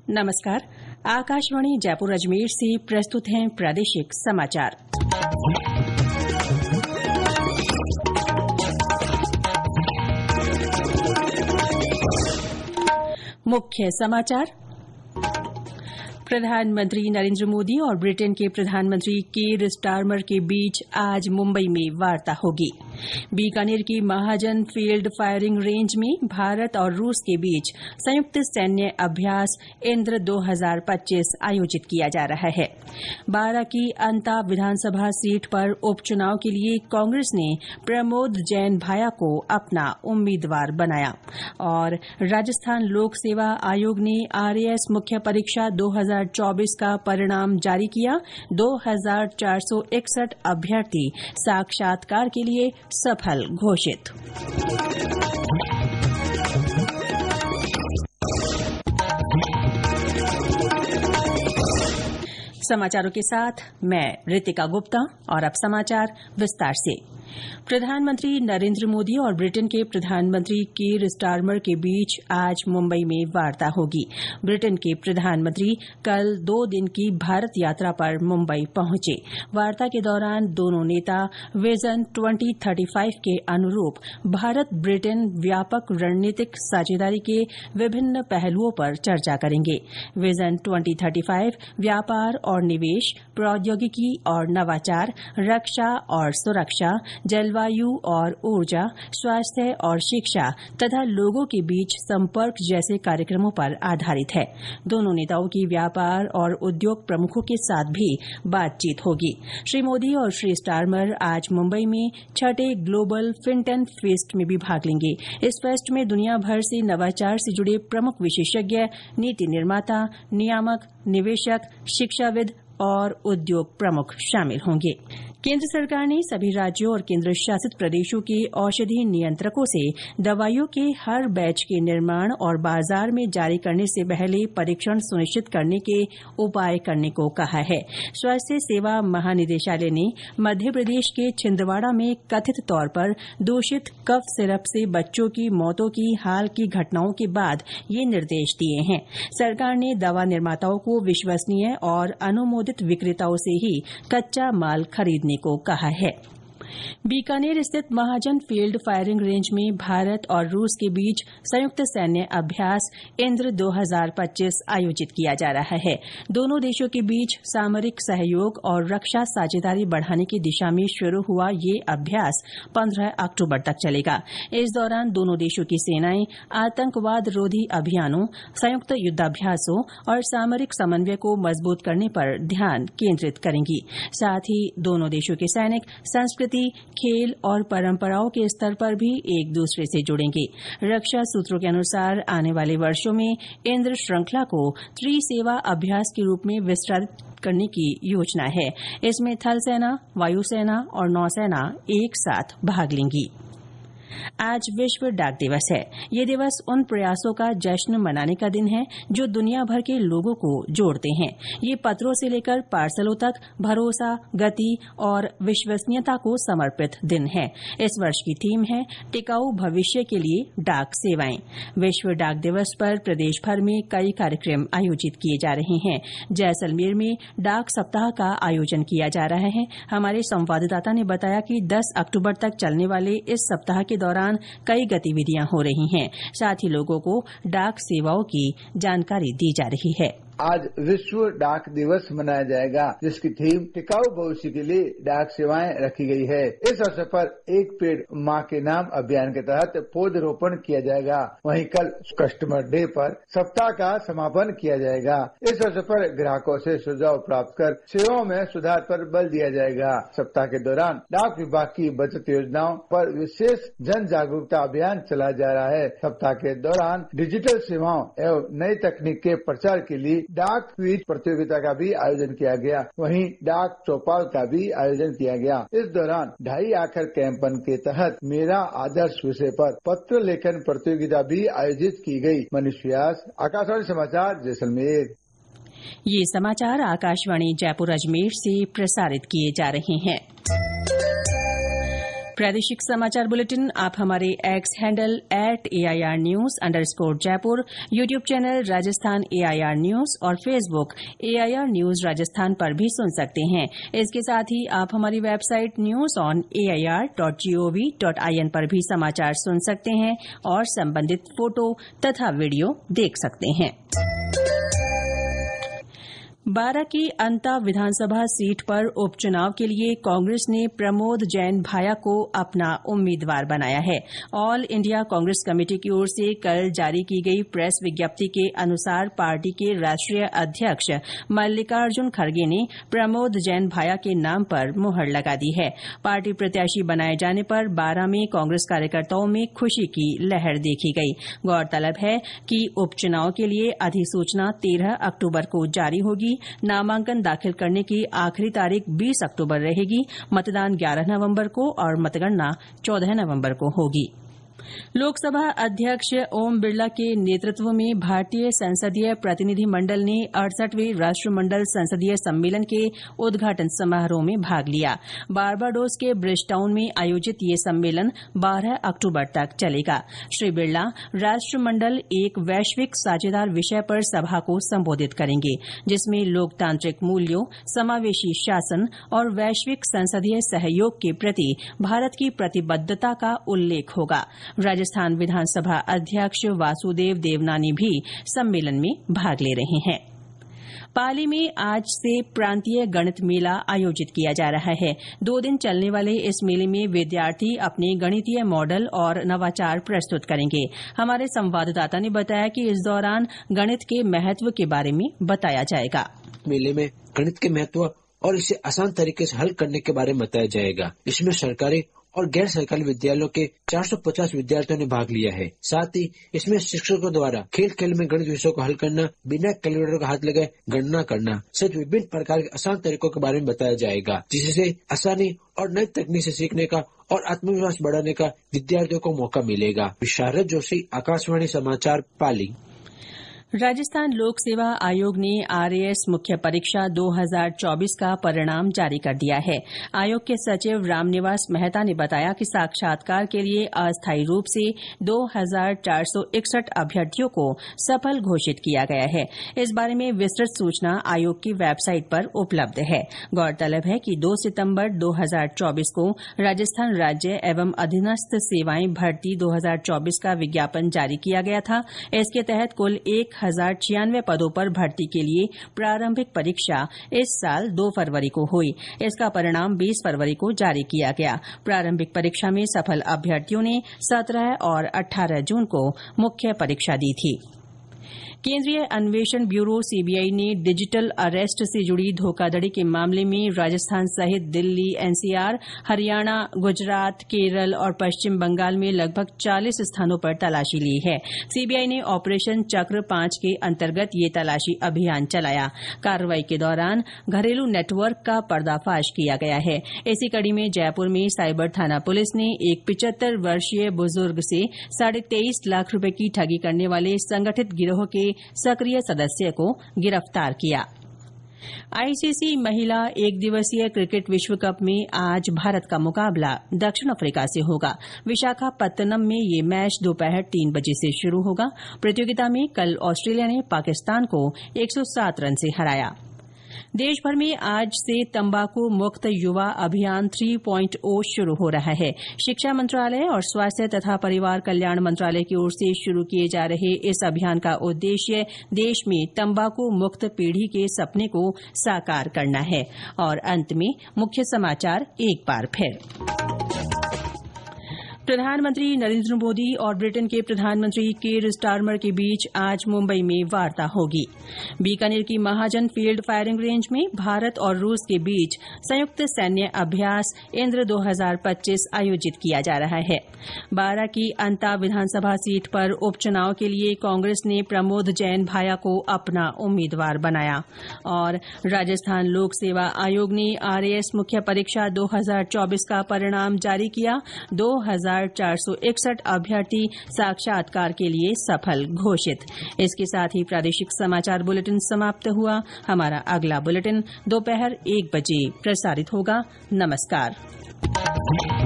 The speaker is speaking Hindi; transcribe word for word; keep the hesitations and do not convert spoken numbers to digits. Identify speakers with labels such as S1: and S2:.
S1: नमस्कार। आकाशवाणी जयपुर अजमेर से प्रस्तुत हैं प्रादेशिक समाचार। मुख्य समाचार। प्रधानमंत्री नरेंद्र मोदी और ब्रिटेन के प्रधानमंत्री कीर स्टारमर के बीच आज मुंबई में वार्ता होगी। बीकानेर की महाजन फील्ड फायरिंग रेंज में भारत और रूस के बीच संयुक्त सैन्य अभ्यास इंद्र दो हज़ार पच्चीस आयोजित किया जा रहा है। बारां की अंता विधानसभा सीट पर उपचुनाव के लिए कांग्रेस ने प्रमोद जैन भाया को अपना उम्मीदवार बनाया। और राजस्थान लोक सेवा आयोग ने आरएएस मुख्य परीक्षा दो हज़ार चौबीस का परिणाम जारी किया। दो हज़ार चार सौ इकसठ अभ्यर्थी साक्षात्कार के लिए सफल घोषित। समाचारों के साथ मैं रितिका गुप्ता और अब समाचार विस्तार से। प्रधानमंत्री नरेंद्र मोदी और ब्रिटेन के प्रधानमंत्री कीर स्टारमर के बीच आज मुंबई में वार्ता होगी। ब्रिटेन के प्रधानमंत्री कल दो दिन की भारत यात्रा पर मुंबई पहुंचे। वार्ता के दौरान दोनों नेता विजन दो हज़ार पैंतीस के अनुरूप भारत ब्रिटेन व्यापक रणनीतिक साझेदारी के विभिन्न पहलुओं पर चर्चा करेंगे। विजन दो हज़ार पैंतीस व्यापार और निवेश, प्रौद्योगिकी और नवाचार, रक्षा और सुरक्षा, जलवायु और ऊर्जा, स्वास्थ्य और शिक्षा तथा लोगों के बीच संपर्क जैसे कार्यक्रमों पर आधारित है। दोनों नेताओं की व्यापार और उद्योग प्रमुखों के साथ भी बातचीत होगी। श्री मोदी और श्री स्टारमर आज मुंबई में छठे ग्लोबल फिनटेक फेस्ट में भी भाग लेंगे। इस फेस्ट में दुनिया भर से नवाचार से जुड़े प्रमुख विशेषज्ञ, नीति निर्माता, नियामक, निवेशक, शिक्षाविद और उद्योग प्रमुख शामिल होंगे। केंद्र सरकार ने सभी राज्यों और केंद्र शासित प्रदेशों के औषधि नियंत्रकों से दवाइयों के हर बैच के निर्माण और बाजार में जारी करने से पहले परीक्षण सुनिश्चित करने के उपाय करने को कहा है। स्वास्थ्य सेवा महानिदेशालय ने मध्य प्रदेश के छिंदवाड़ा में कथित तौर पर दूषित कफ सिरप से बच्चों की मौतों की हाल की घटनाओं के बाद ये निर्देश दिए हैं। सरकार ने दवा निर्माताओं को विश्वसनीय और अनुमोदित विक्रेताओं से ही कच्चा माल खरीदने को कहा है। बीकानेर स्थित महाजन फील्ड फायरिंग रेंज में भारत और रूस के बीच संयुक्त सैन्य अभ्यास इंद्र दो हज़ार पच्चीस आयोजित किया जा रहा है। दोनों देशों के बीच सामरिक सहयोग और रक्षा साझेदारी बढ़ाने की दिशा में शुरू हुआ ये अभ्यास पंद्रह अक्टूबर तक चलेगा। इस दौरान दोनों देशों की सेनाएं आतंकवाद रोधी अभियानों, संयुक्त युद्धाभ्यासों और सामरिक समन्वय को मजबूत करने पर ध्यान केंद्रित करेंगी। साथ ही दोनों देशों के सैनिक संस्कृति, खेल और परंपराओं के स्तर पर भी एक दूसरे से जुड़ेंगे। रक्षा सूत्रों के अनुसार आने वाले वर्षों में इंद्र श्रृंखला को त्रिसेवा अभ्यास के रूप में विस्तारित करने की योजना है। इसमें थल सेना, वायुसेना और नौसेना एक साथ भाग लेंगी। आज विश्व डाक दिवस है। ये दिवस उन प्रयासों का जश्न मनाने का दिन है जो दुनिया भर के लोगों को जोड़ते हैं। ये पत्रों से लेकर पार्सलों तक भरोसा, गति और विश्वसनीयता को समर्पित दिन है। इस वर्ष की थीम है टिकाऊ भविष्य के लिए डाक सेवाएं। विश्व डाक दिवस पर प्रदेश भर में कई कार्यक्रम आयोजित किए जा रहे हैं। जैसलमेर में डाक सप्ताह का आयोजन किया जा रहा है। हमारे संवाददाता ने बताया कि दस अक्टूबर तक चलने वाले इस सप्ताह के दौरान कई गतिविधियां हो रही हैं। साथ ही लोगों को डाक सेवाओं की जानकारी दी जा रही है।
S2: आज विश्व डाक दिवस मनाया जाएगा, जिसकी थीम टिकाऊ भविष्य के लिए डाक सेवाएं रखी गई है। इस अवसर पर एक पेड़ माँ के नाम अभियान के तहत पौधरोपण किया जाएगा। वहीं कल कस्टमर डे पर सप्ताह का समापन किया जाएगा। इस अवसर पर ग्राहकों से सुझाव प्राप्त कर सेवाओं में सुधार पर बल दिया जाएगा। सप्ताह के दौरान डाक विभाग की बचत योजनाओं पर विशेष जन जागरूकता अभियान चलाया जा रहा है। सप्ताह के दौरान डिजिटल सेवाओं एवं नई तकनीक के प्रचार के लिए डाक क्विज प्रतियोगिता का भी आयोजन किया गया। वहीं डाक चौपाल का भी आयोजन किया गया। इस दौरान ढाई आखर कैंपन के तहत मेरा आदर्श विषय पर पत्र लेखन प्रतियोगिता भी आयोजित की गई। मनीष व्यास, आकाशवाणी समाचार, जैसलमेर।
S1: ये समाचार आकाशवाणी जयपुर अजमेर से प्रसारित किए जा रहे हैं। प्रादेशिक समाचार बुलेटिन आप हमारे X handle at A I R news underscore Jaipur, YouTube channel Rajasthan A I R news और Facebook A I R news Rajasthan पर भी सुन सकते हैं। इसके साथ ही आप हमारी website news on A I R dot G O V dot I N पर भी समाचार सुन सकते हैं और संबंधित फोटो तथा वीडियो देख सकते हैं। बारां की अंता विधानसभा सीट पर उपचुनाव के लिए कांग्रेस ने प्रमोद जैन भाया को अपना उम्मीदवार बनाया है। ऑल इंडिया कांग्रेस कमेटी की ओर से कल जारी की गई प्रेस विज्ञप्ति के अनुसार पार्टी के राष्ट्रीय अध्यक्ष मल्लिकार्जुन खड़गे ने प्रमोद जैन भाया के नाम पर मुहर लगा दी है। पार्टी प्रत्याशी बनाए जाने पर बारां में कांग्रेस कार्यकर्ताओं में खुशी की लहर देखी गई। गौरतलब है कि उपचुनाव के लिए अधिसूचना तेरह अक्टूबर को जारी होगी। नामांकन दाखिल करने की आखिरी तारीख बीस अक्टूबर रहेगी। मतदान ग्यारह नवंबर को और मतगणना चौदह नवंबर को होगी। लोकसभा अध्यक्ष ओम बिरला के नेतृत्व में भारतीय संसदीय प्रतिनिधि मंडल ने अड़सठवें राष्ट्रमंडल संसदीय सम्मेलन के उद्घाटन समारोह में भाग लिया। बारबाडोस के ब्रिजटाउन में आयोजित ये सम्मेलन बारह अक्टूबर तक चलेगा। श्री बिरला राष्ट्रमंडल एक वैश्विक साझेदार विषय पर सभा को संबोधित करेंगे, जिसमें लोकतांत्रिक मूल्यों, समावेशी शासन और वैश्विक संसदीय सहयोग के प्रति भारत की प्रतिबद्धता का उल्लेख होगा। राजस्थान विधानसभा अध्यक्ष वासुदेव देवनानी भी सम्मेलन में भाग ले रहे हैं। पाली में आज से प्रांतीय गणित मेला आयोजित किया जा रहा है। दो दिन चलने वाले इस मेले में विद्यार्थी अपने गणितीय मॉडल और नवाचार प्रस्तुत करेंगे। हमारे संवाददाता ने बताया कि इस दौरान गणित के महत्व के बारे में बताया जाएगा।
S3: मेले में गणित के महत्व और इसे आसान तरीके से हल करने के बारे में बताया जाएगा। इसमें सरकारी और गैर सरकारी विद्यालयों के चार सौ पचास विद्यार्थियों ने भाग लिया है। साथ ही इसमें शिक्षकों द्वारा खेल खेल में गणित विषयों को हल करना, बिना कैलकुलेटर का हाथ लगाए गणना करना सहित विभिन्न प्रकार के आसान तरीकों के बारे में बताया जाएगा, जिससे आसानी और नई तकनीक से सीखने का और आत्मविश्वास बढ़ाने का विद्यार्थियों को मौका मिलेगा। विशारद जोशी, आकाशवाणी समाचार, पाली।
S1: राजस्थान लोक सेवा आयोग ने आर ए एस मुख्य परीक्षा दो हज़ार चौबीस का परिणाम जारी कर दिया है। आयोग के सचिव रामनिवास मेहता ने बताया कि साक्षात्कार के लिए अस्थायी रूप से दो हज़ार चार सौ इकसठ अभ्यर्थियों को सफल घोषित किया गया है। इस बारे में विस्तृत सूचना आयोग की वेबसाइट पर उपलब्ध है। गौरतलब है कि दो सितंबर दो हज़ार चौबीस को राजस्थान राज्य एवं अधीनस्थ सेवाएं भर्ती दो हज़ार चौबीस का विज्ञापन जारी किया गया था। इसके तहत कुल एक हजार छियानवे पदों पर भर्ती के लिए प्रारंभिक परीक्षा इस साल दो फरवरी को हुई। इसका परिणाम बीस फरवरी को जारी किया गया। प्रारंभिक परीक्षा में सफल अभ्यर्थियों ने सत्रह और अठारह जून को मुख्य परीक्षा दी थी। केंद्रीय अन्वेषण ब्यूरो सी बी आई ने डिजिटल अरेस्ट से जुड़ी धोखाधड़ी के मामले में राजस्थान सहित Delhi, N C R, Haryana, Gujarat, Kerala और पश्चिम बंगाल में लगभग चालीस स्थानों पर तलाशी ली है। सी बी आई ने ऑपरेशन चक्र पांच के अंतर्गत ये तलाशी अभियान चलाया। कार्रवाई के दौरान घरेलू नेटवर्क का पर्दाफाश किया गया है। इसी कड़ी में जयपुर में साइबर थाना पुलिस ने एक पिचहत्तर वर्षीय बुजुर्ग से साढ़े तेईस लाख रुपए की ठगी करने वाले संगठित गिरोह के सक्रिय सदस्य को गिरफ्तार किया। आई सी सी महिला एक दिवसीय क्रिकेट विश्व कप में आज भारत का मुकाबला दक्षिण अफ्रीका से होगा। विशाखापत्तनम में ये मैच दोपहर तीन बजे से शुरू होगा। प्रतियोगिता में कल ऑस्ट्रेलिया ने पाकिस्तान को एक सौ सात रन से हराया। देश भर में आज से तंबाकू मुक्त युवा अभियान तीन पॉइंट ओ शुरू हो रहा है। शिक्षा मंत्रालय और स्वास्थ्य तथा परिवार कल्याण मंत्रालय की ओर से शुरू किए जा रहे इस अभियान का उद्देश्य देश में तंबाकू मुक्त पीढ़ी के सपने को साकार करना है। और अंत में मुख्य समाचार एक बार फिर। प्रधानमंत्री नरेंद्र मोदी और ब्रिटेन के प्रधानमंत्री कीर स्टारमर के बीच आज मुंबई में वार्ता होगी। बीकानेर की महाजन फील्ड फायरिंग रेंज में भारत और रूस के बीच संयुक्त सैन्य अभ्यास इंद्र दो हज़ार पच्चीस आयोजित किया जा रहा है। बारां की अंता विधानसभा सीट पर उपचुनाव के लिए कांग्रेस ने प्रमोद जैन भाया को अपना उम्मीदवार बनाया। और राजस्थान लोक सेवा आयोग ने आर ए एस मुख्य परीक्षा दो हज़ार चौबीस का परिणाम जारी किया। दो हजार चार सौ इकसठ अभ्यर्थी साक्षात्कार के लिए सफल घोषित। इसके साथ ही प्रादेशिक समाचार बुलेटिन समाप्त हुआ। हमारा अगला बुलेटिन दोपहर एक बजे प्रसारित होगा। नमस्कार।